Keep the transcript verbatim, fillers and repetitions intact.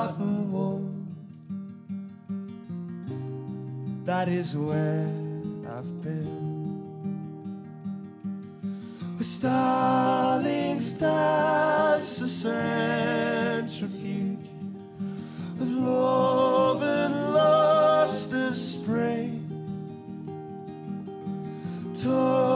cotton wool. That is where I've been. With starlings dance the sand.